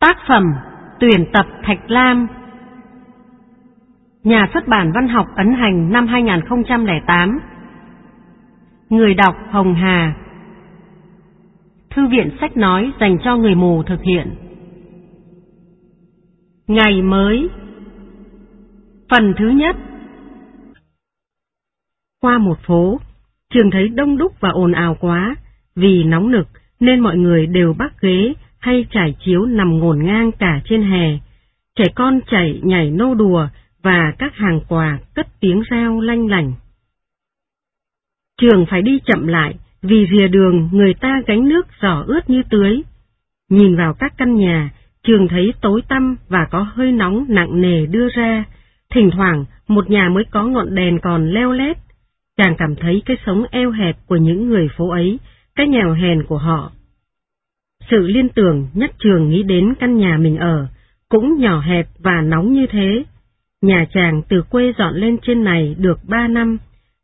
Tác phẩm Tuyển tập Thạch Lam. Nhà xuất bản Văn học ấn hành năm 2008. Người đọc Hồng Hà. Thư viện sách nói dành cho người mù thực hiện. Ngày mới. Phần thứ nhất. Qua một phố, Trường thấy đông đúc và ồn ào quá. Vì nóng nực nên mọi người đều bắc ghế hay trải chiếu nằm ngổn ngang cả trên hè. Trẻ con chạy nhảy nô đùa và các hàng quà cất tiếng reo lanh lảnh. Trường phải đi chậm lại vì rìa đường người ta gánh nước giỏ ướt như tưới. Nhìn vào các căn nhà, Trường thấy tối tăm và có hơi nóng nặng nề đưa ra. Thỉnh thoảng một nhà mới có ngọn đèn còn leo lét. Chàng cảm thấy cái sống eo hẹp của những người phố ấy, cái nghèo hèn của họ. Sự liên tưởng nhắc Trường nghĩ đến căn nhà mình ở, cũng nhỏ hẹp và nóng như thế. Nhà chàng từ quê dọn lên trên này được 3 năm.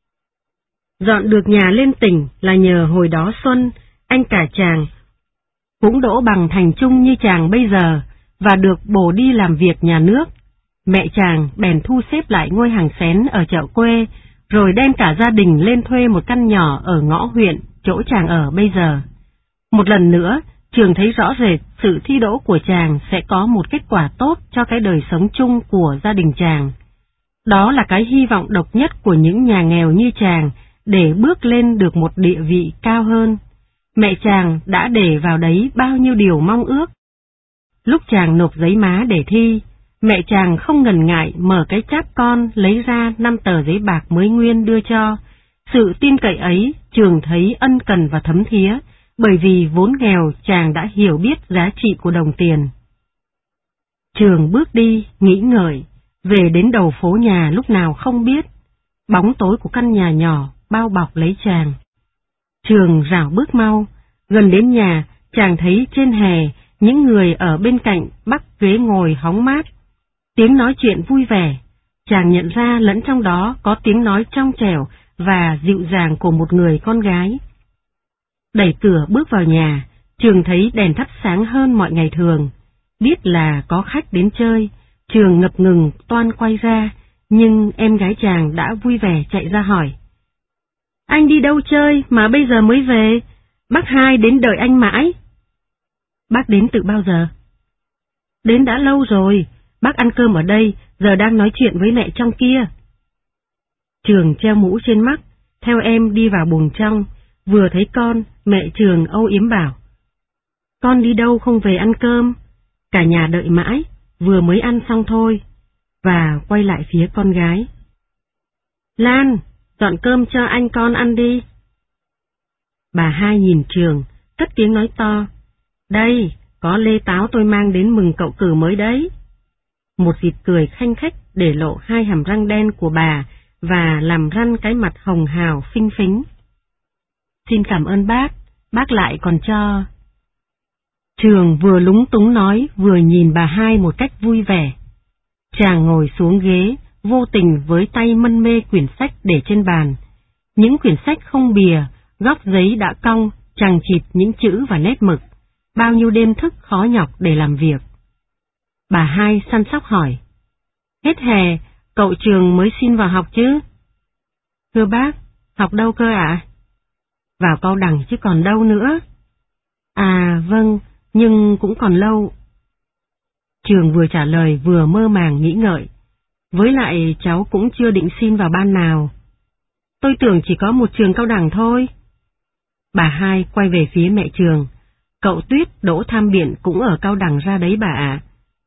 Dọn được nhà lên tỉnh là nhờ hồi đó Xuân, anh cả chàng, cũng đỗ bằng thành trung như chàng bây giờ, và được bổ đi làm việc nhà nước. Mẹ chàng bèn thu xếp lại ngôi hàng xén ở chợ quê, rồi đem cả gia đình lên thuê một căn nhỏ ở ngõ huyện, chỗ chàng ở bây giờ. Một lần nữa, Trường thấy rõ rệt sự thi đỗ của chàng sẽ có một kết quả tốt cho cái đời sống chung của gia đình chàng. Đó là cái hy vọng độc nhất của những nhà nghèo như chàng để bước lên được một địa vị cao hơn. Mẹ chàng đã để vào đấy bao nhiêu điều mong ước. Lúc chàng nộp giấy má để thi, mẹ chàng không ngần ngại mở cái cháp con lấy ra 5 tờ giấy bạc mới nguyên đưa cho. Sự tin cậy ấy Trường thấy ân cần và thấm thía, bởi vì vốn nghèo chàng đã hiểu biết giá trị của đồng tiền. Trường bước đi, nghĩ ngợi, về đến đầu phố nhà lúc nào không biết. Bóng tối của căn nhà nhỏ bao bọc lấy chàng. Trường rảo bước mau, gần đến nhà chàng thấy trên hè những người ở bên cạnh bắc ghế ngồi hóng mát. Tiếng nói chuyện vui vẻ, chàng nhận ra lẫn trong đó có tiếng nói trong trẻo và dịu dàng của một người con gái. Đẩy cửa bước vào nhà, Trường thấy đèn thắp sáng hơn mọi ngày thường. Biết là có khách đến chơi, Trường ngập ngừng toan quay ra, nhưng em gái chàng đã vui vẻ chạy ra hỏi. Anh đi đâu chơi mà bây giờ mới về? Bác Hai đến đợi anh mãi. Bác đến từ bao giờ? Đến đã lâu rồi, bác ăn cơm ở đây, giờ đang nói chuyện với mẹ trong kia. Trường treo mũ trên mắt, theo em đi vào buồng trong, vừa thấy con, mẹ Trường âu yếm bảo. Con đi đâu không về ăn cơm? Cả nhà đợi mãi, vừa mới ăn xong thôi. Và quay lại phía con gái. Lan, dọn cơm cho anh con ăn đi. Bà Hai nhìn Trường, cất tiếng nói to. Đây, có lê táo tôi mang đến mừng cậu cử mới đấy. Một dịp cười khanh khách để lộ 2 hàm răng đen của bà và làm răn cái mặt hồng hào phinh phính. Xin cảm ơn bác lại còn cho. Trường vừa lúng túng nói vừa nhìn bà Hai một cách vui vẻ. Chàng ngồi xuống ghế, vô tình với tay mân mê quyển sách để trên bàn. Những quyển sách không bìa, góc giấy đã cong, chằng chịt những chữ và nét mực. Bao nhiêu đêm thức khó nhọc để làm việc. Bà Hai săn sóc hỏi. Hết hè, cậu Trường mới xin vào học chứ? Thưa bác, học đâu cơ ạ? Vào Cao Đẳng chứ còn đâu nữa. À vâng, nhưng cũng còn lâu. Trường vừa trả lời vừa mơ màng nghĩ ngợi. Với lại cháu cũng chưa định xin vào ban nào. Tôi tưởng chỉ có một trường cao đẳng thôi. Bà Hai quay về phía mẹ Trường. Cậu Tuyết đỗ tham biện cũng ở cao đẳng ra đấy bà ạ.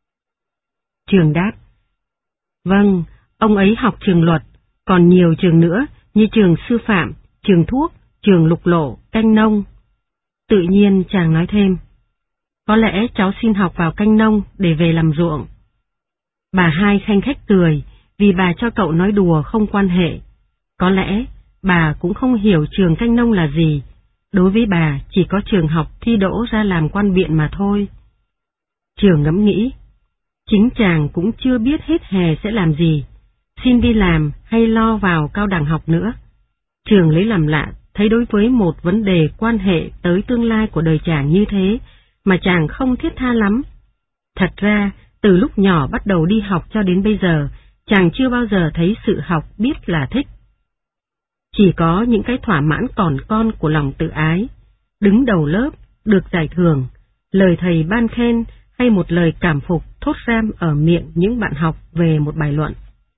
Trường đáp. Vâng, ông ấy học trường luật, còn nhiều trường nữa như trường sư phạm, trường thuốc, trường lục lộ, canh nông. Tự nhiên chàng nói thêm. Có lẽ cháu xin học vào canh nông để về làm ruộng. Bà Hai khanh khách cười vì bà cho cậu nói đùa không quan hệ. Có lẽ bà cũng không hiểu trường canh nông là gì. Đối với bà chỉ có trường học thi đỗ ra làm quan biện mà thôi. Trường ngẫm nghĩ. Chính chàng cũng chưa biết hết hè sẽ làm gì. Xin đi làm hay lo vào cao đẳng học nữa. Trường lấy làm lạ thấy đối với một vấn đề quan hệ tới tương lai của đời chàng như thế mà chàng không thiết tha lắm. Thật ra, từ lúc nhỏ bắt đầu đi học cho đến bây giờ, chàng chưa bao giờ thấy sự học biết là thích. Chỉ có những cái thỏa mãn còn con của lòng tự ái, đứng đầu lớp, được giải thưởng, lời thầy ban khen hay một lời cảm phục thốt ra ở miệng những bạn học về một bài luận.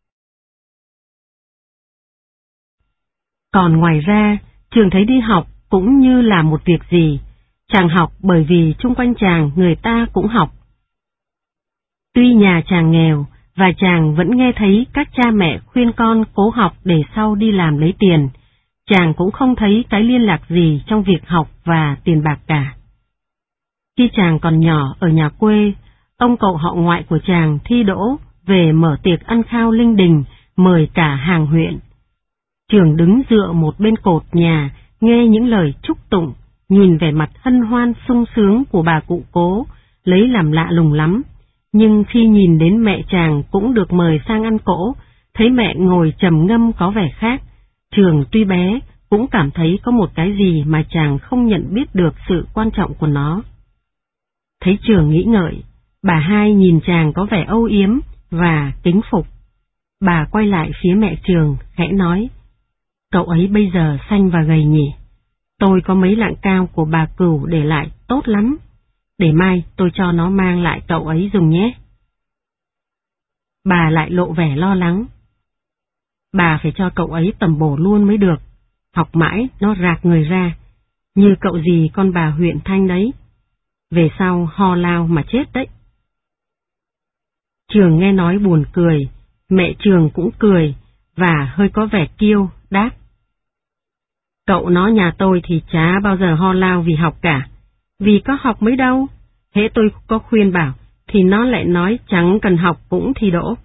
Còn ngoài ra, Trường thấy đi học cũng như là một việc gì. Chàng học bởi vì chung quanh chàng người ta cũng học. Tuy nhà chàng nghèo, và chàng vẫn nghe thấy các cha mẹ khuyên con cố học để sau đi làm lấy tiền, chàng cũng không thấy cái liên lạc gì trong việc học và tiền bạc cả. Khi chàng còn nhỏ ở nhà quê, ông cậu họ ngoại của chàng thi đỗ về mở tiệc ăn khao linh đình, mời cả hàng huyện. Trường đứng dựa một bên cột nhà, nghe những lời chúc tụng, nhìn vẻ mặt hân hoan sung sướng của bà cụ Cố, lấy làm lạ lùng lắm. Nhưng khi nhìn đến mẹ chàng cũng được mời sang ăn cỗ, thấy mẹ ngồi trầm ngâm có vẻ khác, Trường tuy bé cũng cảm thấy có một cái gì mà chàng không nhận biết được sự quan trọng của nó. Thấy Trường nghĩ ngợi, bà hai nhìn chàng có vẻ âu yếm và kính phục. Bà quay lại phía mẹ Trường, khẽ nói, cậu ấy bây giờ xanh và gầy nhỉ? Tôi có mấy lạng cao của bà Cửu để lại tốt lắm. Để mai tôi cho nó mang lại cậu ấy dùng nhé. Bà lại lộ vẻ lo lắng. Bà phải cho cậu ấy tầm bổ luôn mới được. Học mãi nó rạc người ra, như cậu gì con bà huyện Thanh đấy. Về sau ho lao mà chết đấy. Trường nghe nói buồn cười, mẹ Trường cũng cười, và hơi có vẻ kiêu, đáp. Cậu nó nhà tôi thì chả bao giờ ho lao vì học cả, vì có học mấy đâu. Hễ tôi có khuyên bảo, thì nó lại nói chẳng cần học cũng thi đỗ.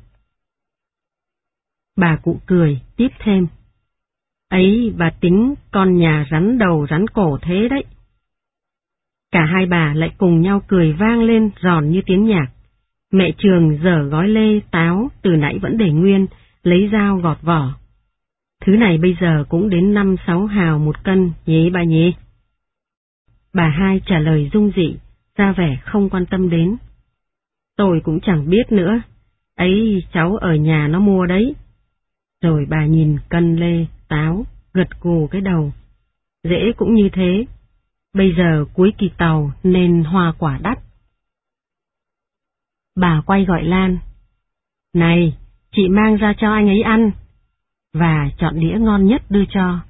Bà cụ cười, tiếp thêm. Ấy, bà tính con nhà rắn đầu rắn cổ thế đấy. Cả hai bà lại cùng nhau cười vang lên giòn như tiếng nhạc. Mẹ Trường dở gói lê, táo, từ nãy vẫn để nguyên, lấy dao gọt vỏ. Thứ này bây giờ cũng đến 5-6 hào một cân, nhé bà nhé. Bà hai trả lời dung dị, ra vẻ không quan tâm đến. Tôi cũng chẳng biết nữa, ấy cháu ở nhà nó mua đấy. Rồi bà nhìn cân lê, táo, gật gù cái đầu. Dễ cũng như thế, bây giờ cuối kỳ tàu nên hoa quả đắt. Bà quay gọi Lan. Này, chị mang ra cho anh ấy ăn. Và chọn đĩa ngon nhất đưa cho.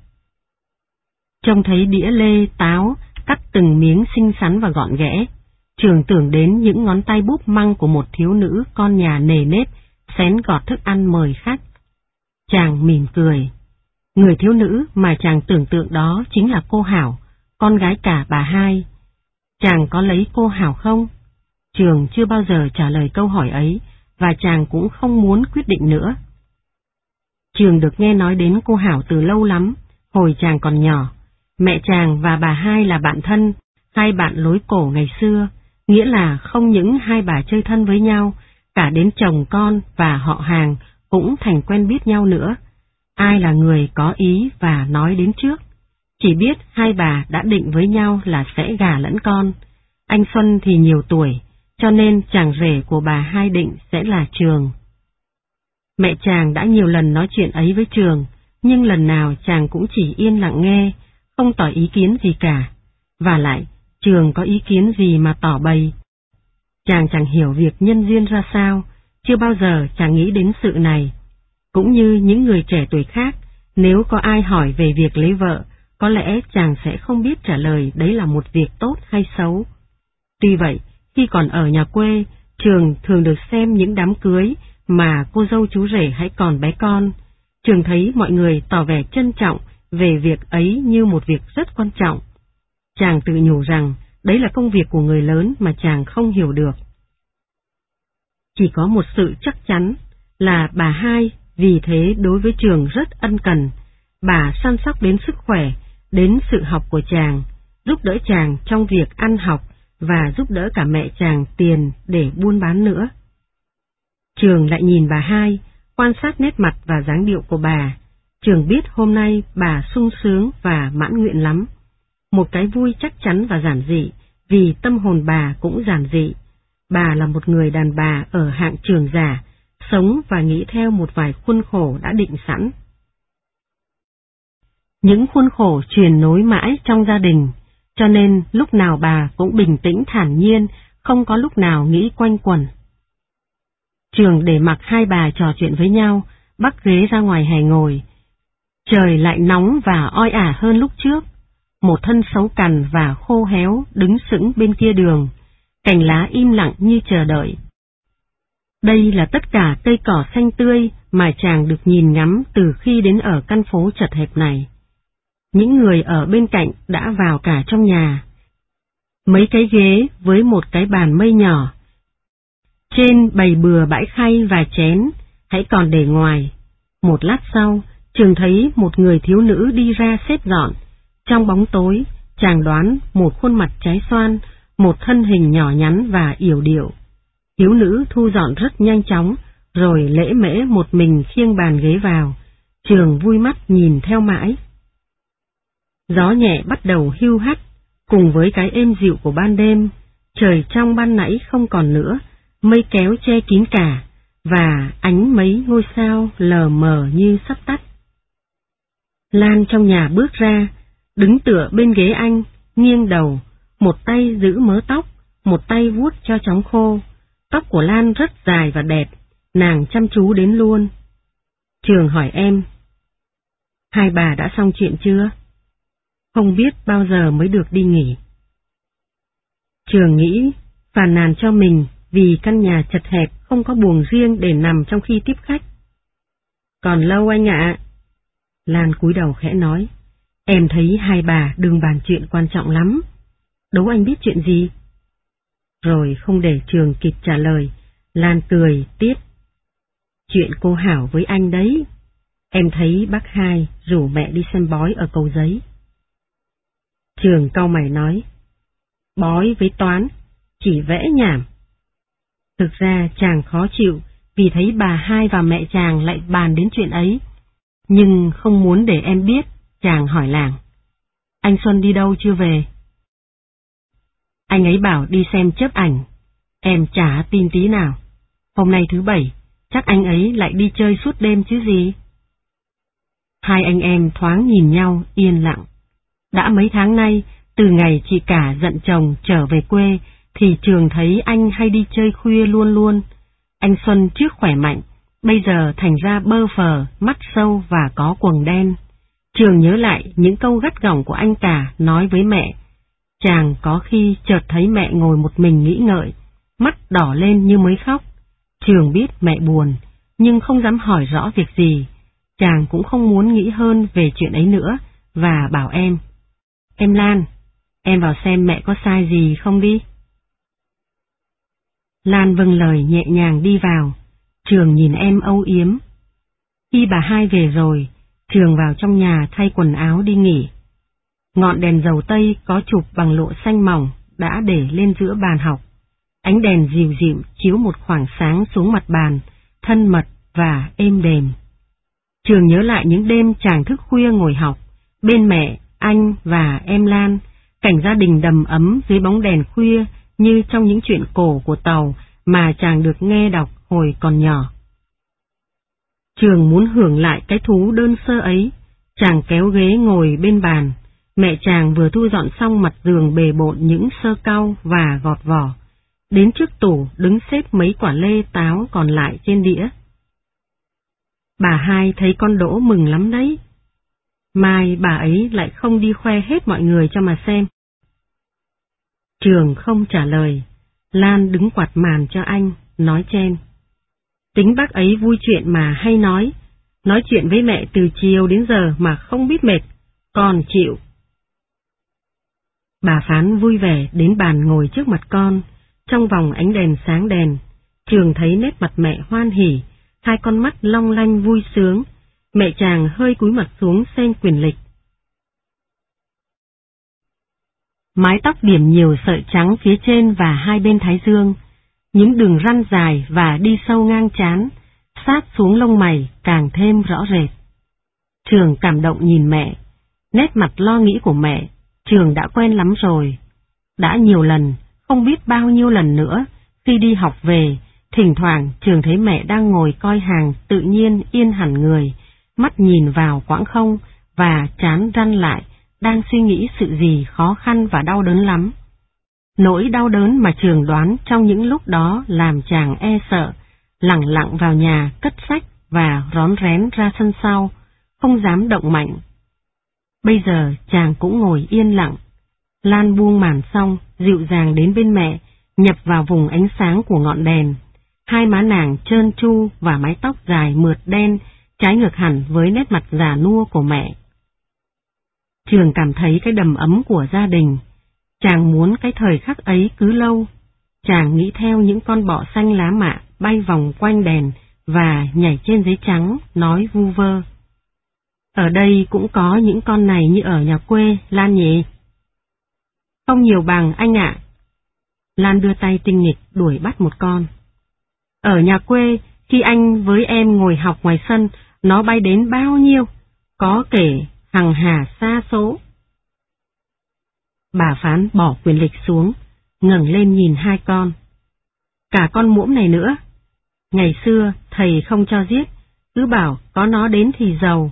Trông thấy đĩa lê, táo, cắt từng miếng xinh xắn và gọn ghẽ, Trường tưởng đến những ngón tay búp măng của một thiếu nữ con nhà nề nếp, xén gọt thức ăn mời khách. Chàng mỉm cười. Người thiếu nữ mà chàng tưởng tượng đó chính là cô Hảo, con gái cả bà hai. Chàng có lấy cô Hảo không? Trường chưa bao giờ trả lời câu hỏi ấy, và chàng cũng không muốn quyết định nữa. Trường được nghe nói đến cô Hảo từ lâu lắm, hồi chàng còn nhỏ. Mẹ chàng và bà hai là bạn thân, hai bạn lối cổ ngày xưa, nghĩa là không những hai bà chơi thân với nhau, cả đến chồng con và họ hàng cũng thành quen biết nhau nữa. Ai là người có ý và nói đến trước? Chỉ biết hai bà đã định với nhau là sẽ gả lẫn con. Anh Xuân thì nhiều tuổi, cho nên chàng rể của bà hai định sẽ là Trường. Mẹ chàng đã nhiều lần nói chuyện ấy với Trường, nhưng lần nào chàng cũng chỉ yên lặng nghe, không tỏ ý kiến gì cả. Và lại, Trường có ý kiến gì mà tỏ bày? Chàng chẳng hiểu việc nhân duyên ra sao, chưa bao giờ chàng nghĩ đến sự này. Cũng như những người trẻ tuổi khác, nếu có ai hỏi về việc lấy vợ, có lẽ chàng sẽ không biết trả lời đấy là một việc tốt hay xấu. Tuy vậy, khi còn ở nhà quê, Trường thường được xem những đám cưới mà cô dâu chú rể hãy còn bé con. Trường thấy mọi người tỏ vẻ trân trọng về việc ấy như một việc rất quan trọng. Chàng tự nhủ rằng đấy là công việc của người lớn mà chàng không hiểu được. Chỉ có một sự chắc chắn là bà hai vì thế đối với Trường rất ân cần. Bà săn sóc đến sức khỏe, đến sự học của chàng, giúp đỡ chàng trong việc ăn học và giúp đỡ cả mẹ chàng tiền để buôn bán nữa. Trường lại nhìn bà hai, quan sát nét mặt và dáng điệu của bà. Trường biết hôm nay bà sung sướng và mãn nguyện lắm. Một cái vui chắc chắn và giản dị, vì tâm hồn bà cũng giản dị. Bà là một người đàn bà ở hạng trưởng giả, sống và nghĩ theo một vài khuôn khổ đã định sẵn. Những khuôn khổ truyền nối mãi trong gia đình, cho nên lúc nào bà cũng bình tĩnh thản nhiên, không có lúc nào nghĩ quanh quẩn. Trường để mặc hai bà trò chuyện với nhau, bắc ghế ra ngoài hè ngồi. Trời lại nóng và oi ả hơn lúc trước. Một thân xấu cằn và khô héo đứng sững bên kia đường, cành lá im lặng như chờ đợi. Đây là tất cả cây cỏ xanh tươi mà chàng được nhìn ngắm từ khi đến ở căn phố chật hẹp này. Những người ở bên cạnh đã vào cả trong nhà. Mấy cái ghế với một cái bàn mây nhỏ. Trên bày bừa bãi khay và chén, hãy còn để ngoài. Một lát sau, Trường thấy một người thiếu nữ đi ra xếp dọn. Trong bóng tối, chàng đoán một khuôn mặt trái xoan, một thân hình nhỏ nhắn và yểu điệu. Thiếu nữ thu dọn rất nhanh chóng, rồi lễ mễ một mình khiêng bàn ghế vào. Trường vui mắt nhìn theo mãi. Gió nhẹ bắt đầu hiu hắt, cùng với cái êm dịu của ban đêm, trời trong ban nãy không còn nữa, mây kéo che kín cả, và ánh mấy ngôi sao lờ mờ như sắp tắt. Lan trong nhà bước ra, đứng tựa bên ghế anh, nghiêng đầu, một tay giữ mớ tóc, một tay vuốt cho chóng khô. Tóc của Lan rất dài và đẹp, nàng chăm chú đến luôn. Trường hỏi em, hai bà đã xong chuyện chưa? Không biết bao giờ mới được đi nghỉ. Trường nghĩ, phàn nàn cho mình vì căn nhà chật hẹp không có buồng riêng để nằm trong khi tiếp khách. Còn lâu anh ạ. Lan cúi đầu khẽ nói, em thấy hai bà đừng bàn chuyện quan trọng lắm. Đố anh biết chuyện gì? Rồi không để Trường kịp trả lời, Lan cười tiếp. Chuyện cô Hảo với anh đấy. Em thấy bác hai rủ mẹ đi xem bói ở Cầu Giấy. Trường cau mày nói, bói với toán, chỉ vẽ nhảm. Thực ra chàng khó chịu vì thấy bà hai và mẹ chàng lại bàn đến chuyện ấy, nhưng không muốn để em biết, chàng hỏi làng. Anh Xuân đi đâu chưa về? Anh ấy bảo đi xem chớp ảnh, em chả tin tí nào. Hôm nay thứ Bảy, chắc anh ấy lại đi chơi suốt đêm chứ gì. Hai anh em thoáng nhìn nhau yên lặng. Đã mấy tháng nay, từ ngày chị cả giận chồng trở về quê, thì Trường thấy anh hay đi chơi khuya luôn luôn. Anh Xuân trước khỏe mạnh, bây giờ thành ra bơ phờ, mắt sâu và có quầng đen. Trường nhớ lại những câu gắt gỏng của anh cả nói với mẹ. Chàng có khi chợt thấy mẹ ngồi một mình nghĩ ngợi, mắt đỏ lên như mới khóc. Trường biết mẹ buồn, nhưng không dám hỏi rõ việc gì. Chàng cũng không muốn nghĩ hơn về chuyện ấy nữa, và bảo em. Em Lan, em vào xem mẹ có sai gì không đi. Lan vâng lời nhẹ nhàng đi vào. Trường nhìn em âu yếm. Khi bà hai về rồi, Trường vào trong nhà thay quần áo đi nghỉ. Ngọn đèn dầu tây có chụp bằng lụa xanh mỏng đã để lên giữa bàn học. Ánh đèn dịu dịu chiếu một khoảng sáng xuống mặt bàn, thân mật và êm đềm. Trường nhớ lại những đêm chàng thức khuya ngồi học, bên mẹ, anh và em Lan, cảnh gia đình đầm ấm dưới bóng đèn khuya như trong những chuyện cổ của Tàu mà chàng được nghe đọc hồi còn nhỏ. Trường muốn hưởng lại cái thú đơn sơ ấy, chàng kéo ghế ngồi bên bàn, mẹ chàng vừa thu dọn xong mặt giường bề bộn những sơ cau và gọt vỏ, đến trước tủ đứng xếp mấy quả lê táo còn lại trên đĩa. Bà hai thấy con Đỗ mừng lắm đấy. Mai bà ấy lại không đi khoe hết mọi người cho mà xem. Trường không trả lời, Lan đứng quạt màn cho anh, nói chen. Tính bác ấy vui chuyện mà hay nói chuyện với mẹ từ chiều đến giờ mà không biết mệt, còn chịu. Bà Phán vui vẻ đến bàn ngồi trước mặt con, trong vòng ánh đèn sáng đèn, Trường thấy nét mặt mẹ hoan hỉ, hai con mắt long lanh vui sướng, mẹ chàng hơi cúi mặt xuống xem quyển lịch. Mái tóc điểm nhiều sợi trắng phía trên và hai bên thái dương, những đường răn dài và đi sâu ngang trán, sát xuống lông mày càng thêm rõ rệt. Trường cảm động nhìn mẹ, nét mặt lo nghĩ của mẹ, Trường đã quen lắm rồi. Đã nhiều lần, không biết bao nhiêu lần nữa, Khi đi học về, thỉnh thoảng Trường thấy mẹ đang ngồi coi hàng tự nhiên yên hẳn người, mắt nhìn vào quãng không và trán răn lại, đang suy nghĩ sự gì khó khăn và đau đớn lắm. Nỗi đau đớn mà Trường đoán trong những lúc đó làm chàng e sợ, lẳng lặng vào nhà cất sách và rón rén ra sân sau, không dám động mạnh. Bây giờ chàng cũng ngồi yên lặng. Lan buông màn xong, dịu dàng đến bên mẹ, nhập vào vùng ánh sáng của ngọn đèn. Hai má nàng trơn tru và mái tóc dài mượt đen, trái ngược hẳn với nét mặt già nua của mẹ. Trường cảm thấy cái đầm ấm của gia đình. Chàng muốn cái thời khắc ấy cứ lâu. Chàng nghĩ theo những con bọ xanh lá mạ bay vòng quanh đèn và nhảy trên giấy trắng, nói vu vơ. Ở đây cũng có những con này như ở nhà quê, Lan nhỉ? Không nhiều bằng anh ạ. Lan đưa tay tinh nghịch đuổi bắt một con. Ở nhà quê, khi anh với em ngồi học ngoài sân, nó bay đến bao nhiêu, có kể hằng hà xa số. Bà Phán bỏ quyền lịch xuống, ngẩng lên nhìn hai con. Cả con muỗng này nữa. Ngày xưa thầy không cho giết, cứ bảo có nó đến thì giàu.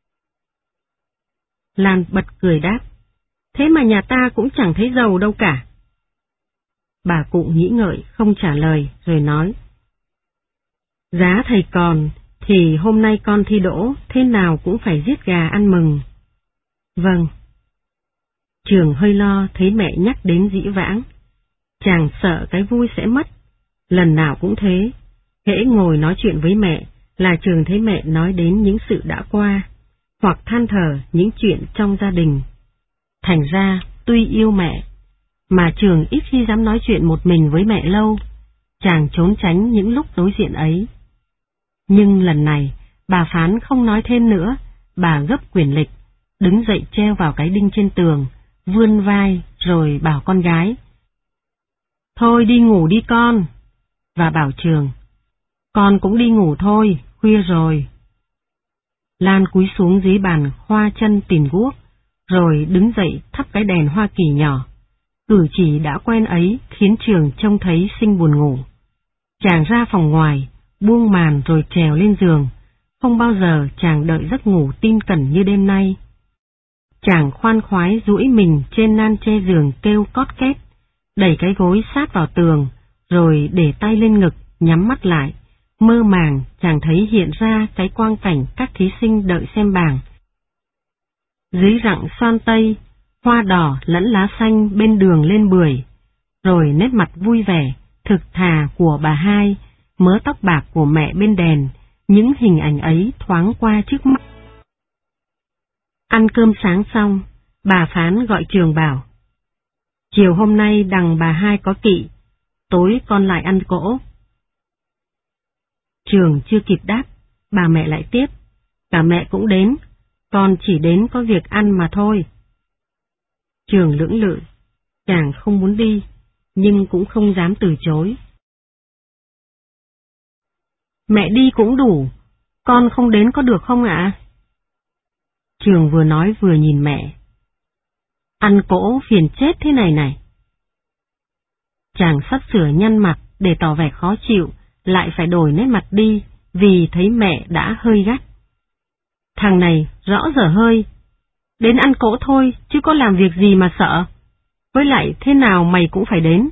Lan bật cười đáp, thế mà nhà ta cũng chẳng thấy giàu đâu cả. Bà cụ nghĩ ngợi không trả lời rồi nói, giá thầy còn thì hôm nay con thi đỗ, thế nào cũng phải giết gà ăn mừng. Vâng. Trường hơi lo thấy mẹ nhắc đến dĩ vãng. Chàng sợ cái vui sẽ mất. Lần nào cũng thế. Hễ ngồi nói chuyện với mẹ là Trường thấy mẹ nói đến những sự đã qua, hoặc than thở những chuyện trong gia đình. Thành ra, tuy yêu mẹ, mà Trường ít khi dám nói chuyện một mình với mẹ lâu. Chàng trốn tránh những lúc đối diện ấy. Nhưng lần này, bà Phán không nói thêm nữa, bà gấp quyển lịch, đứng dậy treo vào cái đinh trên tường, vươn vai rồi bảo con gái. Thôi đi ngủ đi con. Và bảo Trường, con cũng đi ngủ thôi, khuya rồi. Lan cúi xuống dưới bàn khoa chân tìm guốc, rồi đứng dậy thắp cái đèn Hoa Kỳ nhỏ. Cử chỉ đã quen ấy khiến Trường trông thấy sinh buồn ngủ. Chàng ra phòng ngoài, buông màn rồi trèo lên giường. Không bao giờ chàng đợi giấc ngủ tin cẩn như đêm nay. Chàng khoan khoái duỗi mình trên nan che giường kêu cót két, đẩy cái gối sát vào tường, rồi để tay lên ngực, nhắm mắt lại. Mơ màng chàng thấy hiện ra cái quang cảnh các thí sinh đợi xem bảng. Dưới rặng xoan tây, hoa đỏ lẫn lá xanh bên đường lên bưởi, rồi nét mặt vui vẻ, thực thà của bà hai, mớ tóc bạc của mẹ bên đèn, những hình ảnh ấy thoáng qua trước mắt. Ăn cơm sáng xong, bà Phán gọi Trường bảo, chiều hôm nay đằng bà hai có kỵ, tối con lại ăn cỗ. Trường chưa kịp đáp, bà mẹ lại tiếp, cả mẹ cũng đến, con chỉ đến có việc ăn mà thôi. Trường lưỡng lự, chàng không muốn đi, nhưng cũng không dám từ chối. Mẹ đi cũng đủ, con không đến có được không ạ? Trường vừa nói vừa nhìn mẹ. Ăn cỗ phiền chết thế này này. Chàng sắp sửa nhăn mặt để tỏ vẻ khó chịu, lại phải đổi nét mặt đi, vì thấy mẹ đã hơi gắt. Thằng này rõ dở hơi, đến ăn cỗ thôi chứ có làm việc gì mà sợ, với lại thế nào mày cũng phải đến.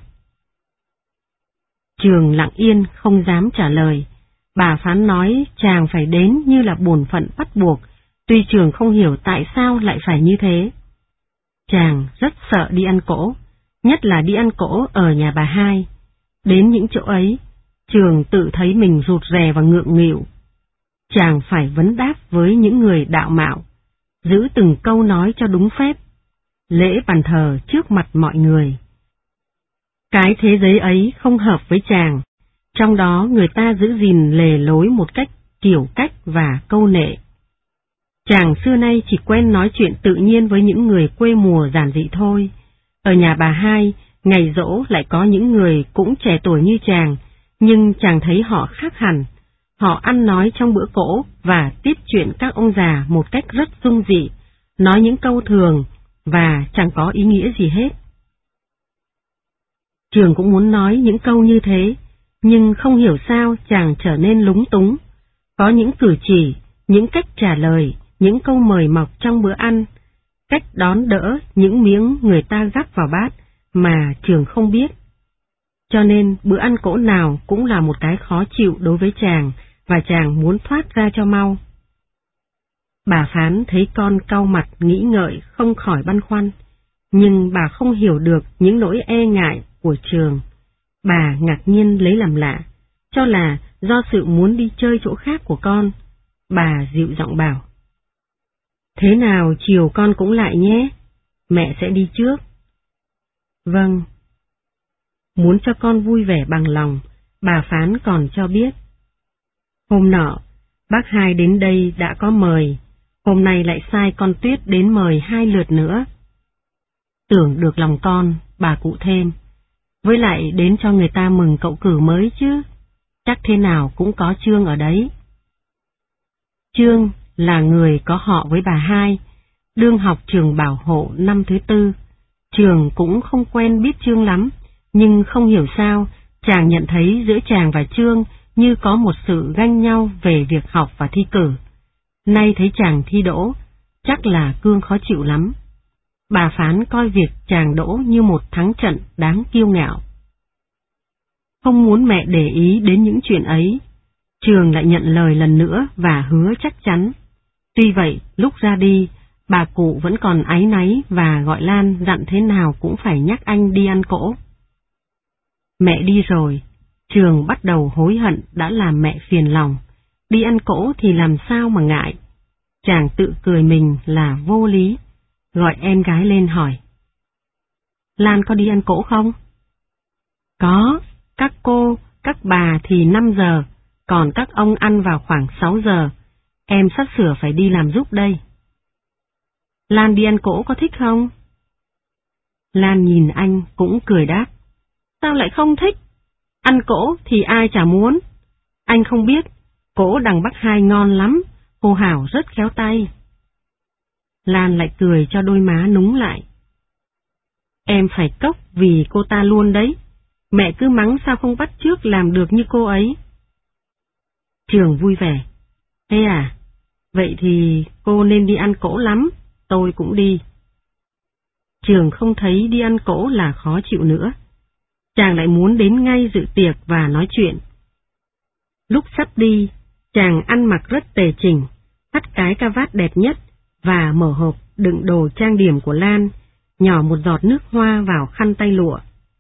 Trường lặng yên không dám trả lời, bà Phán nói chàng phải đến như là bổn phận bắt buộc, tuy Trường không hiểu tại sao lại phải như thế. Chàng rất sợ đi ăn cỗ, nhất là đi ăn cỗ ở nhà bà hai. Đến những chỗ ấy, Trường tự thấy mình rụt rè và ngượng nghịu. Chàng phải vấn đáp với những người đạo mạo, giữ từng câu nói cho đúng phép, lễ bàn thờ trước mặt mọi người. Cái thế giới ấy không hợp với chàng, trong đó người ta giữ gìn lề lối một cách kiểu cách và câu nệ. Chàng xưa nay chỉ quen nói chuyện tự nhiên với những người quê mùa giản dị thôi. Ở nhà bà hai, ngày giỗ lại có những người cũng trẻ tuổi như chàng, nhưng chàng thấy họ khác hẳn. Họ ăn nói trong bữa cỗ và tiếp chuyện các ông già một cách rất dung dị, nói những câu thường và chẳng có ý nghĩa gì hết. Trường cũng muốn nói những câu như thế, Nhưng không hiểu sao chàng trở nên lúng túng. Có những cử chỉ, những cách trả lời, những câu mời mọc trong bữa ăn, cách đón đỡ những miếng người ta gắp vào bát mà Trường không biết. Cho nên bữa ăn cỗ nào cũng là một cái khó chịu đối với chàng, và chàng muốn thoát ra cho mau. Bà Phán thấy con cau mặt nghĩ ngợi không khỏi băn khoăn, nhưng bà không hiểu được những nỗi e ngại của Trường. Bà ngạc nhiên lấy làm lạ, cho là do sự muốn đi chơi chỗ khác của con. Bà dịu giọng bảo: "Thế nào chiều con cũng lại nhé, mẹ sẽ đi trước." "Vâng." Muốn cho con vui vẻ bằng lòng, bà Phán còn cho biết: "Hôm nọ, bác Hai đến đây đã có mời, hôm nay lại sai con Tuyết đến mời 2 lượt nữa." Tưởng được lòng con, bà cụ thêm: "Với lại đến cho người ta mừng cậu cử mới chứ, chắc thế nào cũng có Trương ở đấy." Trương là người có họ với bà Hai, đương học trường bảo hộ năm thứ 4. Trường cũng không quen biết Trương lắm, nhưng không hiểu sao, chàng nhận thấy giữa chàng và Trương như có một sự ganh nhau về việc học và thi cử. Nay thấy chàng thi đỗ, chắc là Cương khó chịu lắm. Bà Phán coi việc chàng đỗ như một thắng trận đáng kiêu ngạo. Không muốn mẹ để ý đến những chuyện ấy, Trường lại nhận lời lần nữa và hứa chắc chắn. Tuy vậy, lúc ra đi, bà cụ vẫn còn áy náy và gọi Lan dặn thế nào cũng phải nhắc anh đi ăn cỗ. Mẹ đi rồi, Trường bắt đầu hối hận đã làm mẹ phiền lòng. Đi ăn cỗ thì làm sao mà ngại. Chàng tự cười mình là vô lý, gọi em gái lên hỏi: "Lan có đi ăn cỗ không?" "Có, các cô, các bà thì 5 giờ, còn các ông ăn vào khoảng 6 giờ. Em sắp sửa phải đi làm giúp đây." "Lan đi ăn cỗ có thích không?" Lan nhìn anh cũng cười đáp: "Sao lại không thích? Ăn cỗ thì ai chả muốn. Anh không biết, cỗ đằng Bắc Hai ngon lắm, cô Hảo rất khéo tay." Lan lại cười cho đôi má núng lại: "Em phải cốc vì cô ta luôn đấy. Mẹ cứ mắng sao không bắt chước làm được như cô ấy." Trường vui vẻ: "Thế à? Vậy thì cô nên đi ăn cỗ lắm, tôi cũng đi." Trường không thấy đi ăn cỗ là khó chịu nữa. Chàng lại muốn đến ngay dự tiệc và nói chuyện. Lúc sắp đi, chàng ăn mặc rất tề chỉnh, thắt cái cà vạt đẹp nhất và mở hộp đựng đồ trang điểm của Lan, nhỏ một giọt nước hoa vào khăn tay lụa.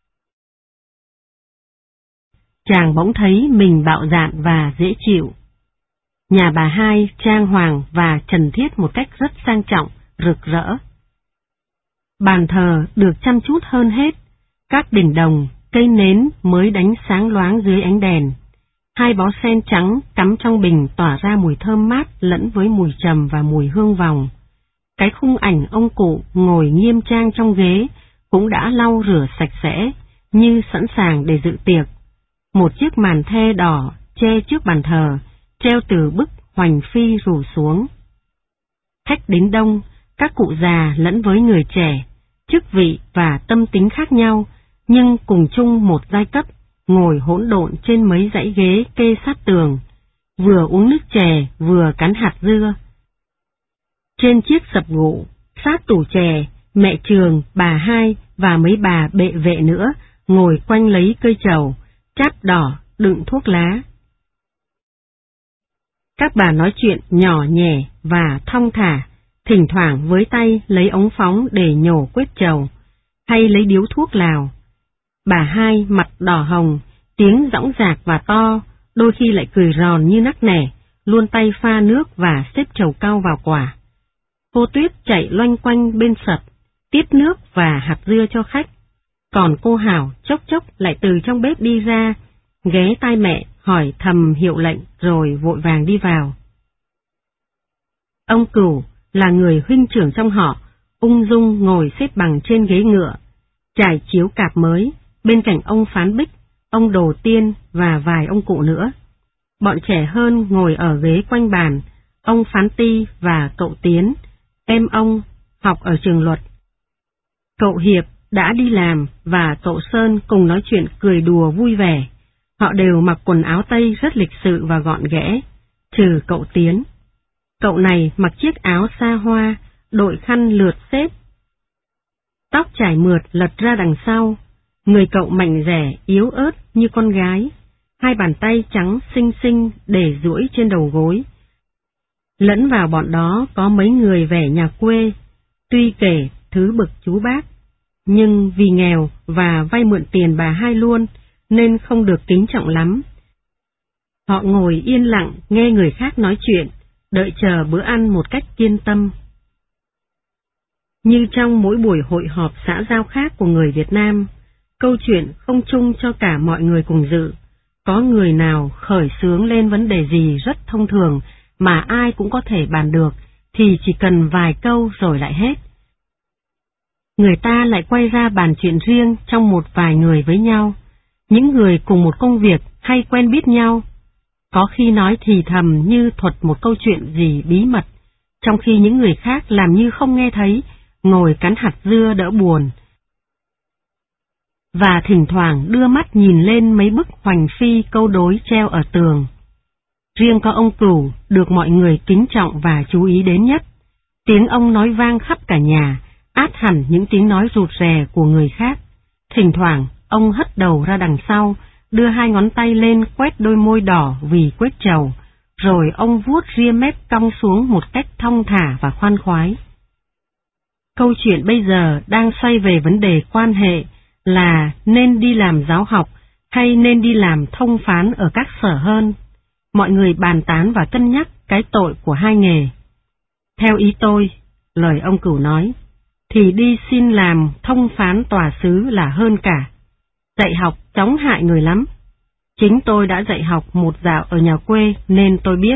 Chàng bỗng thấy mình bạo dạn và dễ chịu. Nhà bà Hai trang hoàng và trần thiết một cách rất sang trọng, rực rỡ. Bàn thờ được chăm chút hơn hết, các đỉnh đồng, cây nến mới đánh sáng loáng dưới ánh đèn. 2 bó sen trắng cắm trong bình tỏa ra mùi thơm mát lẫn với mùi trầm và mùi hương vòng. Cái khung ảnh ông cụ ngồi nghiêm trang trong ghế cũng đã lau rửa sạch sẽ, như sẵn sàng để dự tiệc. Một chiếc màn the đỏ che trước bàn thờ, treo từ bức hoành phi rủ xuống. Khách đến đông, các cụ già lẫn với người trẻ, chức vị và tâm tính khác nhau, nhưng cùng chung một giai cấp, ngồi hỗn độn trên mấy dãy ghế kê sát tường, vừa uống nước chè vừa cắn hạt dưa. Trên chiếc sập gụ, sát tủ chè, mẹ Trường, bà Hai và mấy bà bệ vệ nữa ngồi quanh lấy cây trầu, chát đỏ đựng thuốc lá. Các bà nói chuyện nhỏ nhẹ và thong thả, thỉnh thoảng với tay lấy ống phóng để nhổ quết trầu, hay lấy điếu thuốc lào. Bà Hai mặt đỏ hồng, tiếng dõng dạc và to, đôi khi lại cười ròn như nắc nẻ, luôn tay pha nước và xếp trầu cau vào quả. Cô Tuyết chạy loanh quanh bên sập, tiết nước và hạt dưa cho khách. Còn cô Hảo chốc chốc lại từ trong bếp đi ra, ghé tai mẹ hỏi thầm hiệu lệnh rồi vội vàng đi vào. Ông Cửu là người huynh trưởng trong họ, ung dung ngồi xếp bằng trên ghế ngựa, trải chiếu cạp mới, bên cạnh ông Phán Bích, ông Đồ Tiên và vài ông cụ nữa. Bọn trẻ hơn ngồi ở ghế quanh bàn, ông Phán Ti và cậu Tiến, em ông, học ở trường luật. Cậu Hiệp đã đi làm và cậu Sơn cùng nói chuyện cười đùa vui vẻ. Họ đều mặc quần áo Tây rất lịch sự và gọn ghẽ, trừ cậu Tiến. Cậu này mặc chiếc áo sa hoa, đội khăn lượt xếp, tóc trải mượt lật ra đằng sau. Người cậu mảnh dẻ, yếu ớt như con gái, hai bàn tay trắng xinh xinh để duỗi trên đầu gối. Lẫn vào bọn đó có mấy người vẻ nhà quê, tuy kể thứ bực chú bác, nhưng vì nghèo và vay mượn tiền bà hai luôn, nên không được kính trọng lắm. Họ ngồi yên lặng nghe người khác nói chuyện, đợi chờ bữa ăn một cách kiên tâm. Như trong mỗi buổi hội họp xã giao khác của người Việt Nam, câu chuyện không chung cho cả mọi người cùng dự. Có người nào khởi xướng lên vấn đề gì rất thông thường mà ai cũng có thể bàn được, thì chỉ cần vài câu rồi lại hết. Người ta lại quay ra bàn chuyện riêng trong một vài người với nhau, những người cùng một công việc hay quen biết nhau. Có khi nói thì thầm như thuật một câu chuyện gì bí mật, trong khi những người khác làm như không nghe thấy, ngồi cắn hạt dưa đỡ buồn. Và thỉnh thoảng đưa mắt nhìn lên mấy bức hoành phi câu đối treo ở tường. Riêng có ông Cửu được mọi người kính trọng và chú ý đến nhất. Tiếng ông nói vang khắp cả nhà, át hẳn những tiếng nói rụt rè của người khác. Thỉnh thoảng, ông hất đầu ra đằng sau, đưa hai ngón tay lên quét đôi môi đỏ vì quết trầu, rồi ông vuốt ria mép cong xuống một cách thong thả và khoan khoái. Câu chuyện bây giờ đang xoay về vấn đề quan hệ là nên đi làm giáo học hay nên đi làm thông phán ở các sở hơn. Mọi người bàn tán và cân nhắc cái tội của hai nghề. Theo ý tôi, lời ông Cửu nói, thì đi xin làm thông phán tòa xứ là hơn cả. Dạy học chóng hại người lắm. Chính tôi đã dạy học một dạo ở nhà quê nên tôi biết.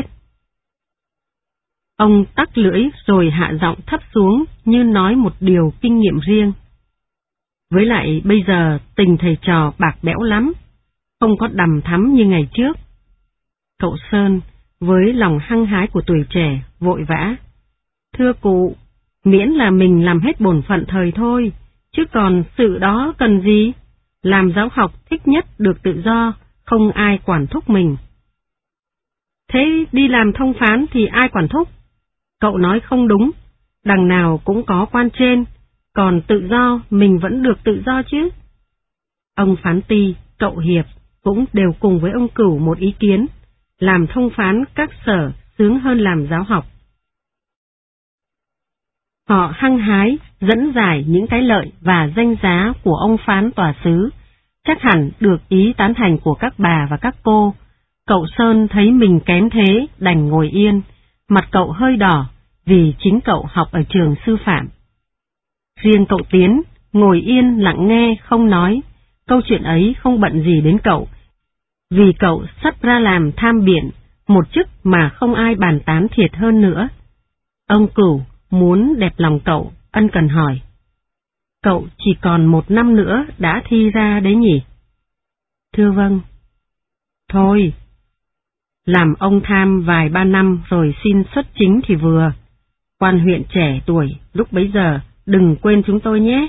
Ông tắc lưỡi rồi hạ giọng thấp xuống như nói một điều kinh nghiệm riêng. Với lại bây giờ tình thầy trò bạc bẽo lắm, không có đằm thắm như ngày trước. Cậu Sơn, với lòng hăng hái của tuổi trẻ, vội vã. Thưa cụ, miễn là mình làm hết bổn phận thời thôi, chứ còn sự đó cần gì? Làm giáo học thích nhất được tự do, không ai quản thúc mình. Thế đi làm thông phán thì ai quản thúc? Cậu nói không đúng, đằng nào cũng có quan trên, còn tự do mình vẫn được tự do chứ. Ông Phán Ti, cậu Hiệp cũng đều cùng với ông Cửu một ý kiến, làm thông phán các sở sướng hơn làm giáo học. Họ hăng hái dẫn giải những cái lợi và danh giá của ông phán tòa xứ, chắc hẳn được ý tán thành của các bà và các cô. Cậu Sơn thấy mình kém thế, đành ngồi yên, mặt cậu hơi đỏ vì chính cậu học ở trường sư phạm. Riêng cậu Tiến ngồi yên lặng nghe không nói, câu chuyện ấy không bận gì đến cậu, vì cậu sắp ra làm tham biện, một chức mà không ai bàn tán thiệt hơn nữa. Ông Cửu muốn đẹp lòng cậu, ân cần hỏi. Cậu chỉ còn 1 năm nữa đã thi ra đấy nhỉ? Thưa vâng. Thôi, làm ông tham vài 3 năm rồi xin xuất chính thì vừa. Quan huyện trẻ tuổi, lúc bấy giờ, đừng quên chúng tôi nhé.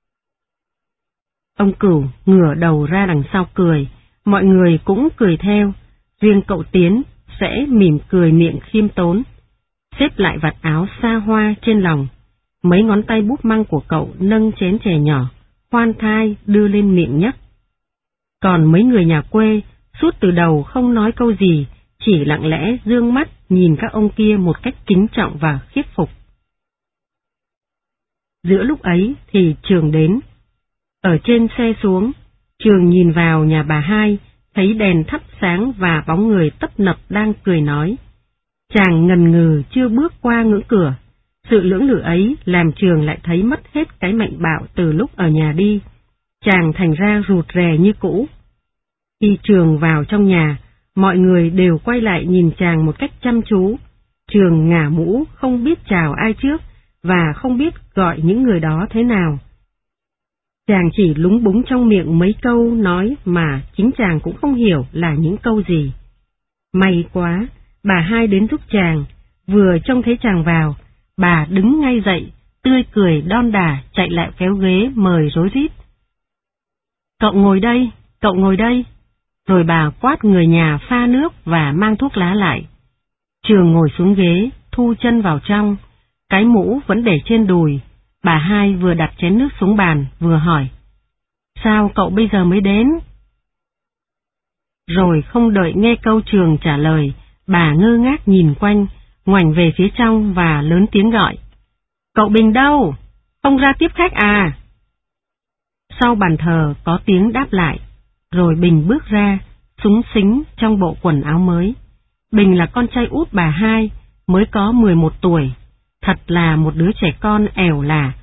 Ông Cửu ngửa đầu ra đằng sau cười, mọi người cũng cười theo, riêng cậu Tiến sẽ mỉm cười miệng khiêm tốn, xếp lại vạt áo xa hoa trên lòng. Mấy ngón tay búp măng của cậu nâng chén chè nhỏ, khoan thai đưa lên miệng nhấp. Còn mấy người nhà quê, suốt từ đầu không nói câu gì, chỉ lặng lẽ dương mắt nhìn các ông kia một cách kính trọng và khiếp phục. Giữa lúc ấy thì Trường đến. Ở trên xe xuống, Trường nhìn vào nhà bà hai, thấy đèn thắp sáng và bóng người tấp nập đang cười nói. Chàng ngần ngừ chưa bước qua ngưỡng cửa. Sự lưỡng lự ấy làm Trường lại thấy mất hết cái mạnh bạo từ lúc ở nhà đi. Chàng thành ra rụt rè như cũ. Khi Trường vào trong nhà, mọi người đều quay lại nhìn chàng một cách chăm chú. Trường ngả mũ không biết chào ai trước và không biết gọi những người đó thế nào. Chàng chỉ lúng búng trong miệng mấy câu nói mà chính chàng cũng không hiểu là những câu gì. May quá, bà hai đến giúp chàng, vừa trông thấy chàng vào, bà đứng ngay dậy, tươi cười đon đả chạy lại kéo ghế mời rối rít. Cậu ngồi đây, cậu ngồi đây. Rồi bà quát người nhà pha nước và mang thuốc lá lại. Trường ngồi xuống ghế, thu chân vào trong, cái mũ vẫn để trên đùi. Bà hai vừa đặt chén nước xuống bàn, vừa hỏi: "Sao cậu bây giờ mới đến?" Rồi không đợi nghe câu Trường trả lời, bà ngơ ngác nhìn quanh, ngoảnh về phía trong và lớn tiếng gọi: "Cậu Bình đâu? Không ra tiếp khách à?" Sau bàn thờ có tiếng đáp lại, rồi Bình bước ra, xúng xính trong bộ quần áo mới. Bình là con trai út bà hai, mới có 11 tuổi, thật là một đứa trẻ con ẻo lả.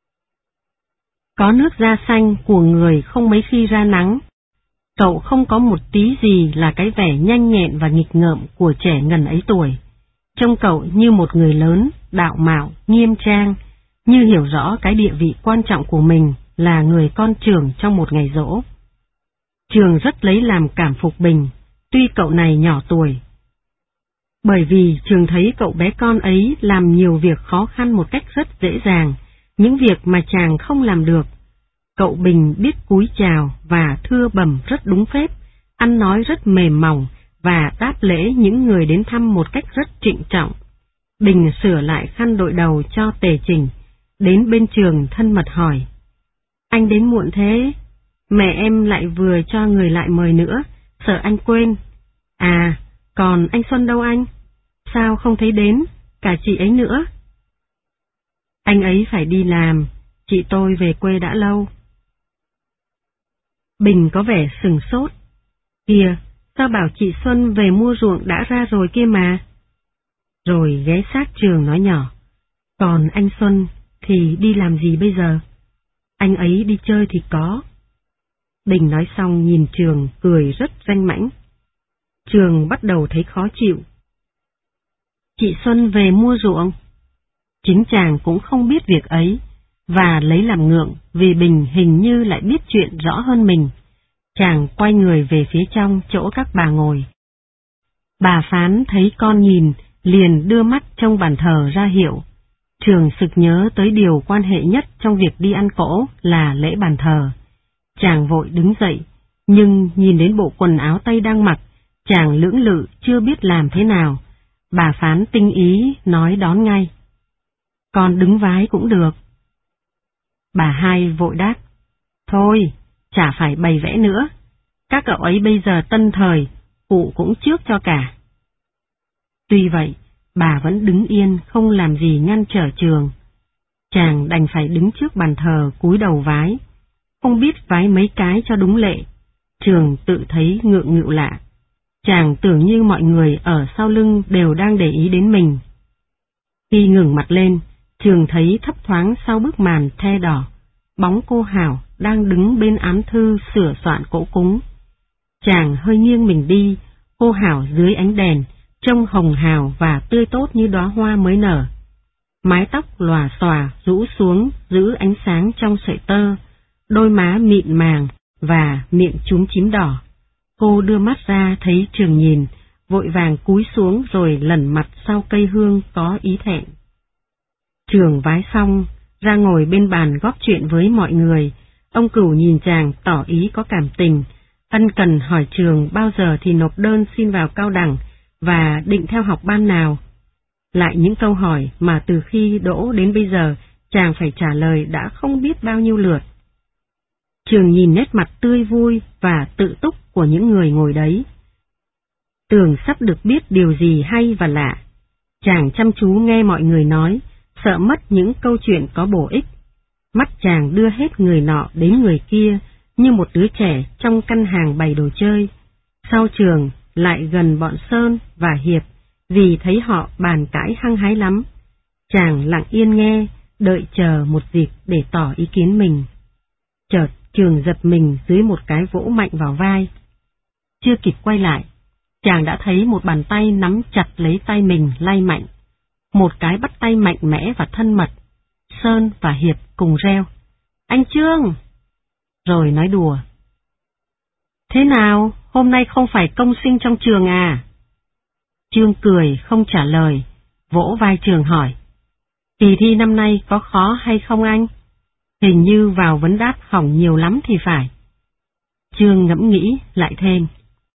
Có nước da xanh của người không mấy khi ra nắng. Cậu không có một tí gì là cái vẻ nhanh nhẹn và nghịch ngợm của trẻ ngần ấy tuổi. Trông cậu như một người lớn, đạo mạo, nghiêm trang, như hiểu rõ cái địa vị quan trọng của mình là người con trưởng trong một ngày giỗ. Trường rất lấy làm cảm phục Bình, tuy cậu này nhỏ tuổi. Bởi vì Trường thấy cậu bé con ấy làm nhiều việc khó khăn một cách rất dễ dàng, những việc mà chàng không làm được. Cậu Bình biết cúi chào và thưa bẩm rất đúng phép, ăn nói rất mềm mỏng và đáp lễ những người đến thăm một cách rất trịnh trọng. Bình sửa lại khăn đội đầu cho tề chỉnh, đến bên Trường thân mật hỏi: "Anh đến muộn thế? Mẹ em lại vừa cho người lại mời nữa, sợ anh quên. À, còn anh Xuân đâu anh? Sao không thấy đến, cả chị ấy nữa?" "Anh ấy phải đi làm, chị tôi về quê đã lâu." Bình có vẻ sừng sốt. "Kìa, sao bảo chị Xuân về mua ruộng đã ra rồi kia mà." Rồi ghé sát Trường nói nhỏ: "Còn anh Xuân thì đi làm gì bây giờ?" "Anh ấy đi chơi thì có." Bình nói xong nhìn Trường cười rất danh mãnh. Trường bắt đầu thấy khó chịu. Chị Xuân về mua ruộng? Chính chàng cũng không biết việc ấy, và lấy làm ngượng vì Bình hình như lại biết chuyện rõ hơn mình. Chàng quay người về phía trong chỗ các bà ngồi. Bà Phán thấy con nhìn, liền đưa mắt trong bàn thờ ra hiệu. Trường sực nhớ tới điều quan hệ nhất trong việc đi ăn cỗ là lễ bàn thờ. Chàng vội đứng dậy, nhưng nhìn đến bộ quần áo Tây đang mặc, chàng lưỡng lự chưa biết làm thế nào. Bà Phán tinh ý nói đón ngay: "Con đứng vái cũng được." Bà hai vội đáp: "Thôi, chả phải bày vẽ nữa. Các cậu ấy bây giờ tân thời, cụ cũng trước cho cả." Tuy vậy, bà vẫn đứng yên không làm gì ngăn trở Trường. Chàng đành phải đứng trước bàn thờ cúi đầu vái. Không biết vái mấy cái cho đúng lệ. Trường tự thấy ngượng nghịu lạ. Chàng tưởng như mọi người ở sau lưng đều đang để ý đến mình. Khi ngẩng mặt lên, Trường thấy thấp thoáng sau bức màn the đỏ, bóng cô Hảo đang đứng bên án thư sửa soạn cỗ cúng. Chàng hơi nghiêng mình đi, cô Hảo dưới ánh đèn, trông hồng hào và tươi tốt như đóa hoa mới nở. Mái tóc lòa xòa rũ xuống giữ ánh sáng trong sợi tơ, đôi má mịn màng và miệng chúm chím đỏ. Cô đưa mắt ra thấy Trường nhìn, vội vàng cúi xuống rồi lẩn mặt sau cây hương có ý thẹn. Trường vái xong, ra ngồi bên bàn góp chuyện với mọi người. Ông Cửu nhìn chàng tỏ ý có cảm tình, ân cần hỏi Trường bao giờ thì nộp đơn xin vào cao đẳng và định theo học ban nào. Lại những câu hỏi mà từ khi đỗ đến bây giờ chàng phải trả lời đã không biết bao nhiêu lượt. Trường nhìn nét mặt tươi vui và tự túc của những người ngồi đấy, tưởng sắp được biết điều gì hay và lạ. Chàng chăm chú nghe mọi người nói, sợ mất những câu chuyện có bổ ích. Mắt chàng đưa hết người nọ đến người kia như một đứa trẻ trong căn hàng bày đồ chơi. Sau Trường lại gần bọn Sơn và Hiệp vì thấy họ bàn cãi hăng hái lắm. Chàng lặng yên nghe, đợi chờ một dịp để tỏ ý kiến mình. Chợt Trường giật mình dưới một cái vỗ mạnh vào vai. Chưa kịp quay lại, chàng đã thấy một bàn tay nắm chặt lấy tay mình lay mạnh. Một cái bắt tay mạnh mẽ và thân mật. Sơn và Hiệp cùng reo: "Anh Trương!" Rồi nói đùa: "Thế nào, hôm nay không phải công sinh trong trường à?" Trương cười không trả lời, vỗ vai Trường hỏi: "Kỳ thi năm nay có khó hay không anh? Hình như vào vấn đáp hỏng nhiều lắm thì phải." Trương ngẫm nghĩ lại thêm: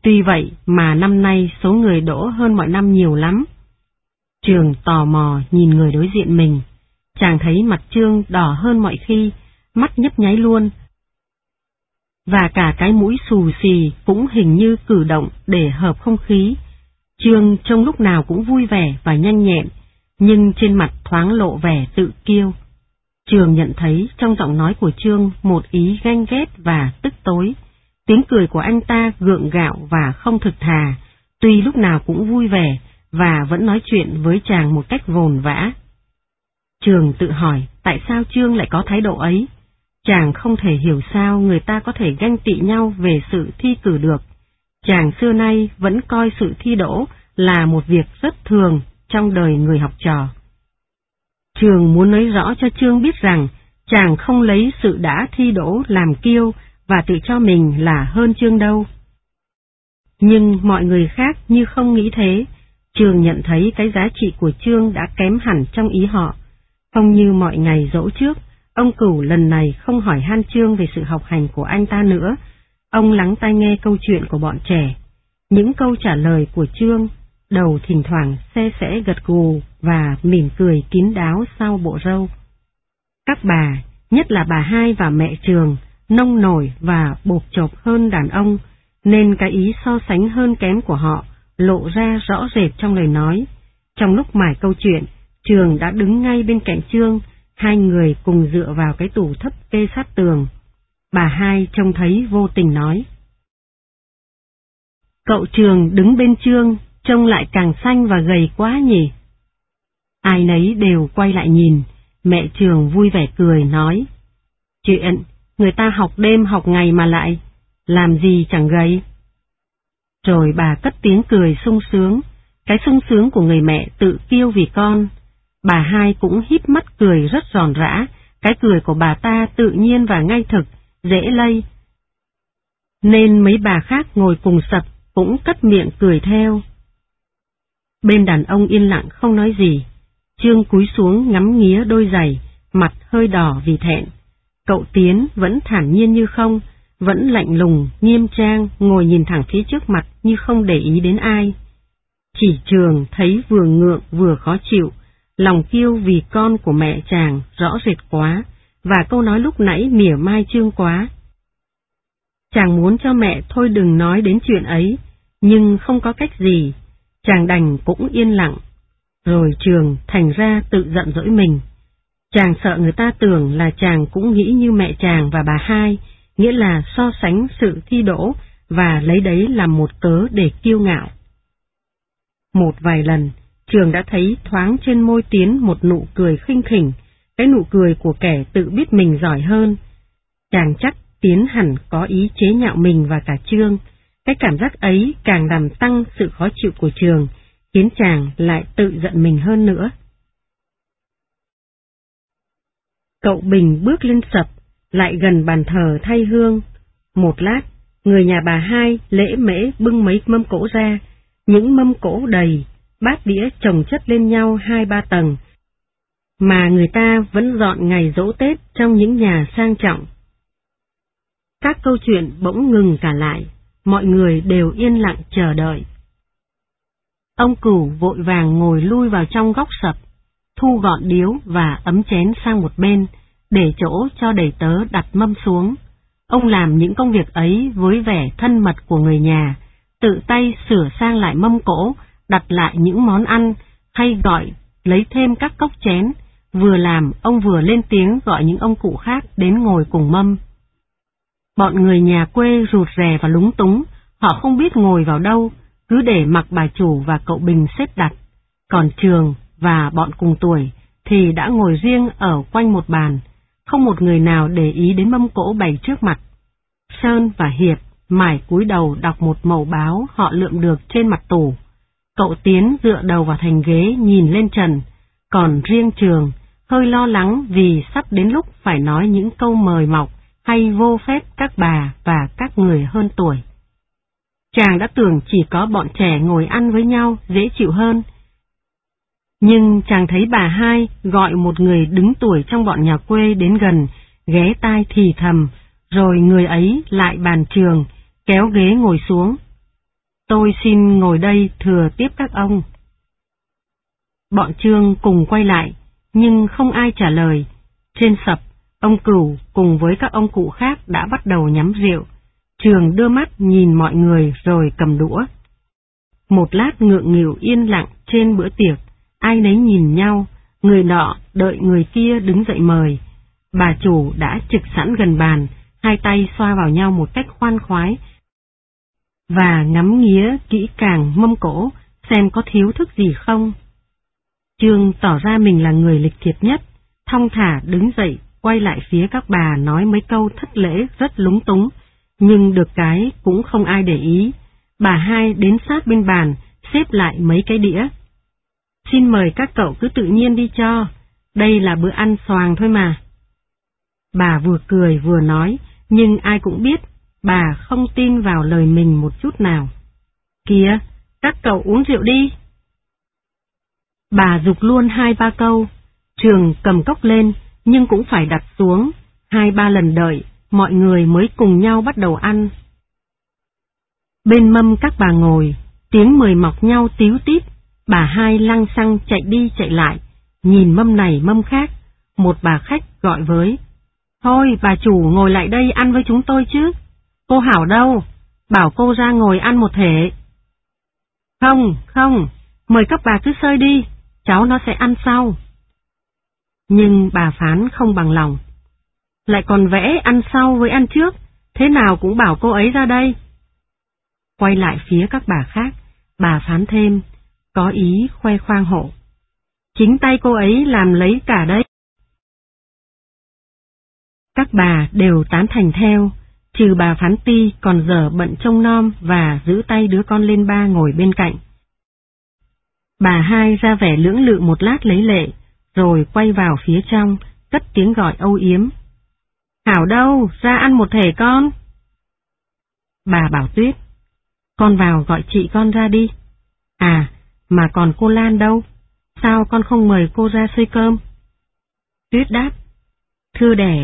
Tuy vậy mà năm nay số người đỗ hơn mọi năm nhiều lắm. Trường tò mò nhìn người đối diện mình. Chàng thấy mặt Trương đỏ hơn mọi khi, mắt nhấp nháy luôn. Và cả cái mũi xù xì cũng hình như cử động để hợp không khí. Trương trông lúc nào cũng vui vẻ và nhanh nhẹn, nhưng trên mặt thoáng lộ vẻ tự kiêu. Trường nhận thấy trong giọng nói của Trương một ý ganh ghét và tức tối. Tiếng cười của anh ta gượng gạo và không thực thà, tuy lúc nào cũng vui vẻ và vẫn nói chuyện với chàng một cách vồn vã. Trường tự hỏi tại sao Trương lại có thái độ ấy. Chàng không thể hiểu sao người ta có thể ganh tị nhau về sự thi cử được. Chàng xưa nay vẫn coi sự thi đỗ là một việc rất thường trong đời người học trò. Trường muốn nói rõ cho Trương biết rằng chàng không lấy sự đã thi đỗ làm kiêu và tự cho mình là hơn Trương đâu. Nhưng mọi người khác như không nghĩ thế. Trường nhận thấy cái giá trị của Trương đã kém hẳn trong ý họ. Không như mọi ngày dỗ trước, ông Cửu lần này không hỏi han Trương về sự học hành của anh ta nữa. Ông lắng tai nghe câu chuyện của bọn trẻ. Những câu trả lời của Trương, đầu thỉnh thoảng se sẽ gật gù và mỉm cười kín đáo sau bộ râu. Các bà, nhất là bà hai và mẹ Trường, nông nổi và bộp chộp hơn đàn ông, nên cái ý so sánh hơn kém của họ lộ ra rõ rệt trong lời nói. Trong lúc mải câu chuyện, Trường đã đứng ngay bên cạnh Trương, hai người cùng dựa vào cái tủ thấp kê sát tường. Bà hai trông thấy vô tình nói: "Cậu Trường đứng bên Trương, trông lại càng xanh và gầy quá nhỉ?" Ai nấy đều quay lại nhìn, mẹ Trường vui vẻ cười nói: "Chuyện, người ta học đêm học ngày mà lại, làm gì chẳng gầy." Rồi bà cất tiếng cười sung sướng, cái sung sướng của người mẹ tự kiêu vì con. Bà hai cũng híp mắt cười rất giòn rã, cái cười của bà ta tự nhiên và ngay thực, dễ lây. Nên mấy bà khác ngồi cùng sập cũng cất miệng cười theo. Bên đàn ông yên lặng không nói gì. Trương cúi xuống ngắm nghía đôi giày, mặt hơi đỏ vì thẹn. Cậu Tiến vẫn thản nhiên như không, vẫn lạnh lùng, nghiêm trang, ngồi nhìn thẳng phía trước mặt như không để ý đến ai. Chỉ Trường thấy vừa ngượng vừa khó chịu, lòng kiêu vì con của mẹ chàng rõ rệt quá, và câu nói lúc nãy mỉa mai Trương quá. Chàng muốn cho mẹ thôi đừng nói đến chuyện ấy, nhưng không có cách gì, chàng đành cũng yên lặng. Rồi Trường thành ra tự giận dỗi mình. Chàng sợ người ta tưởng là chàng cũng nghĩ như mẹ chàng và bà hai, nghĩa là so sánh sự thi đỗ và lấy đấy làm một cớ để kiêu ngạo. Một vài lần, Trường đã thấy thoáng trên môi Tiến một nụ cười khinh khỉnh, cái nụ cười của kẻ tự biết mình giỏi hơn. Chàng chắc Tiến hẳn có ý chế nhạo mình và cả Trương. Cái cảm giác ấy càng làm tăng sự khó chịu của Trường, khiến chàng lại tự giận mình hơn nữa. Cậu Bình bước lên sập, lại gần bàn thờ thay hương. Một lát, người nhà bà hai lễ mễ bưng mấy mâm cỗ ra, những mâm cỗ đầy, bát đĩa chồng chất lên nhau 2-3 tầng, mà người ta vẫn dọn ngày giỗ Tết trong những nhà sang trọng. Các câu chuyện bỗng ngừng cả lại, mọi người đều yên lặng chờ đợi. Ông Cửu vội vàng ngồi lui vào trong góc sập, thu gọn điếu và ấm chén sang một bên, để chỗ cho đầy tớ đặt mâm xuống. Ông làm những công việc ấy với vẻ thân mật của người nhà, tự tay sửa sang lại mâm cỗ, đặt lại những món ăn, hay gọi lấy thêm các cốc chén. Vừa làm, ông vừa lên tiếng gọi những ông cụ khác đến ngồi cùng mâm. Bọn người nhà quê rụt rè và lúng túng, họ không biết ngồi vào đâu, cứ để mặc bà chủ và cậu Bình xếp đặt. Còn Trường và bọn cùng tuổi thì đã ngồi riêng ở quanh một bàn, không một người nào để ý đến mâm cỗ bày trước mặt. Sơn và Hiệp mải cúi đầu đọc một mẩu báo họ lượm được trên mặt tủ. Cậu Tiến dựa đầu vào thành ghế nhìn lên trần, còn riêng Trường hơi lo lắng vì sắp đến lúc phải nói những câu mời mọc hay vô phép các bà và các người hơn tuổi. Chàng đã tưởng chỉ có bọn trẻ ngồi ăn với nhau dễ chịu hơn. Nhưng chàng thấy bà hai gọi một người đứng tuổi trong bọn nhà quê đến gần, ghé tai thì thầm, rồi người ấy lại bàn Trường, kéo ghế ngồi xuống. Tôi xin ngồi đây thừa tiếp các ông. Bọn Trương cùng quay lại, nhưng không ai trả lời. Trên sập, ông Cửu cùng với các ông cụ khác đã bắt đầu nhắm rượu. Trường đưa mắt nhìn mọi người rồi cầm đũa. Một lát ngượng nghịu yên lặng trên bữa tiệc, ai nấy nhìn nhau, người nọ đợi người kia đứng dậy mời. Bà chủ đã trực sẵn gần bàn, hai tay xoa vào nhau một cách khoan khoái, và ngắm nghía kỹ càng mâm cỗ, xem có thiếu thức gì không. Trương tỏ ra mình là người lịch thiệp nhất, thong thả đứng dậy, quay lại phía các bà nói mấy câu thất lễ rất lúng túng, nhưng được cái cũng không ai để ý. Bà hai đến sát bên bàn, xếp lại mấy cái đĩa. Xin mời các cậu cứ tự nhiên đi cho, đây là bữa ăn xoàng thôi mà. Bà vừa cười vừa nói, nhưng ai cũng biết, bà không tin vào lời mình một chút nào. Kìa, các cậu uống rượu đi. Bà giục luôn 2-3 câu, Trường cầm cốc lên, nhưng cũng phải đặt xuống, 2-3 lần đợi, mọi người mới cùng nhau bắt đầu ăn. Bên mâm các bà ngồi, tiếng mời mọc nhau tíu tít, bà hai lăng xăng chạy đi chạy lại, nhìn mâm này mâm khác, một bà khách gọi với. Thôi bà chủ ngồi lại đây ăn với chúng tôi chứ, cô Hảo đâu, bảo cô ra ngồi ăn một thể. Không, mời các bà cứ xơi đi, cháu nó sẽ ăn sau. Nhưng bà Phán không bằng lòng. Lại còn vẽ ăn sau với ăn trước, thế nào cũng bảo cô ấy ra đây. Quay lại phía các bà khác, bà Phán thêm, có ý khoe khoang hộ. Chính tay cô ấy làm lấy cả đấy. Các bà đều tán thành theo, trừ bà Phán Ti còn dở bận trông nom và giữ tay đứa con lên ba ngồi bên cạnh. Bà hai ra vẻ lưỡng lự một lát lấy lệ, rồi quay vào phía trong, cất tiếng gọi âu yếm. Hảo đâu, ra ăn một thể con. Bà bảo Tuyết, con vào gọi chị con ra đi. À, mà còn cô Lan đâu? Sao con không mời cô ra xơi cơm? Tuyết đáp, thưa đẻ